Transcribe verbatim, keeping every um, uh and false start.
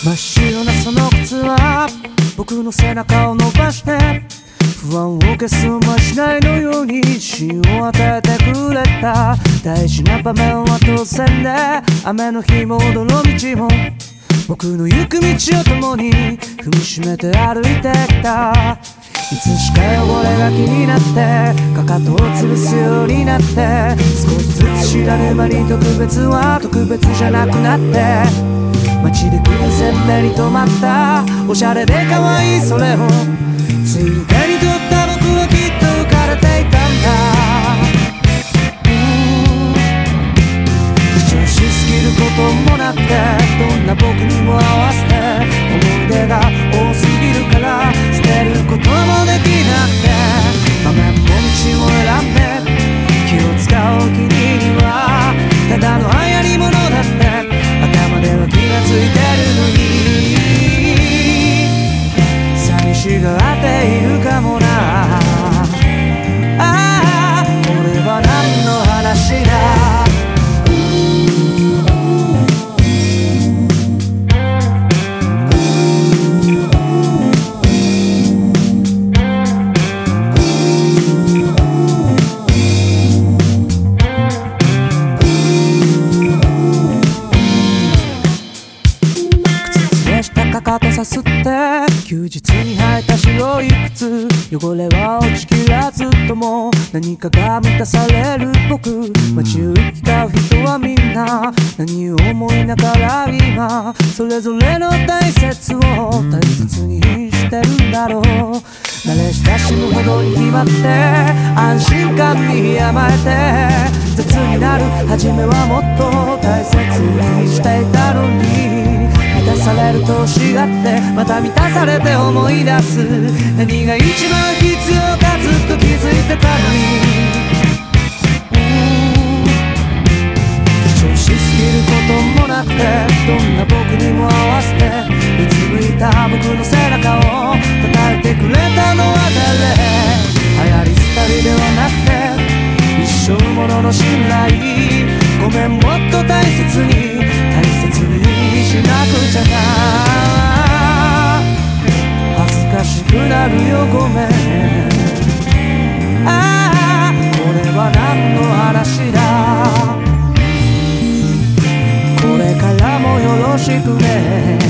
真っ白なその靴は僕の背中を伸ばして不安を消すましないのように自信を与えてくれた。大事な場面は当然で雨の日もどの道も僕の行く道を共に踏みしめて歩いてきた。いつしか汚れが気になってかかとを潰すようになって、少しずつ知らぬ間に特別は特別じゃなくなって、街で偶然目に留まったおしゃれで可愛いそれをついに手に取った僕はきっと浮かれていたんだ。主張しすぎることもなくてどんな僕にも合わせて思い出が多すぎるから捨てることもできなくて、場面も道を選んで気を使う君にはただの流行り物だって頭では気がついてるのに寂しがっているかもな。ああこれは何の話だ。かかとさすって休日に履いた白い靴、汚れは落ちきらずとも何かが満たされる僕。街を行き交う人はみんな何を思いながら今それぞれの大切を大切にしてるんだろう。慣れ親しむほどに決まって安心感に甘えて雑になる初めはもっと大切にしていたのに、満たされると欲しがってまた満たされて思い出す何が一番必要かずっと気づいてたのに、主張しすぎることもなくてどんな僕にも合わせてうつむいた僕の背中を叩いてくれたのは誰。流行り廃りではなくて一生ものの信頼、ごめんもっと大切に大切にしなくちゃな。恥ずかしくなるよごめん。ああこれは何の話だ。これからもよろしくね。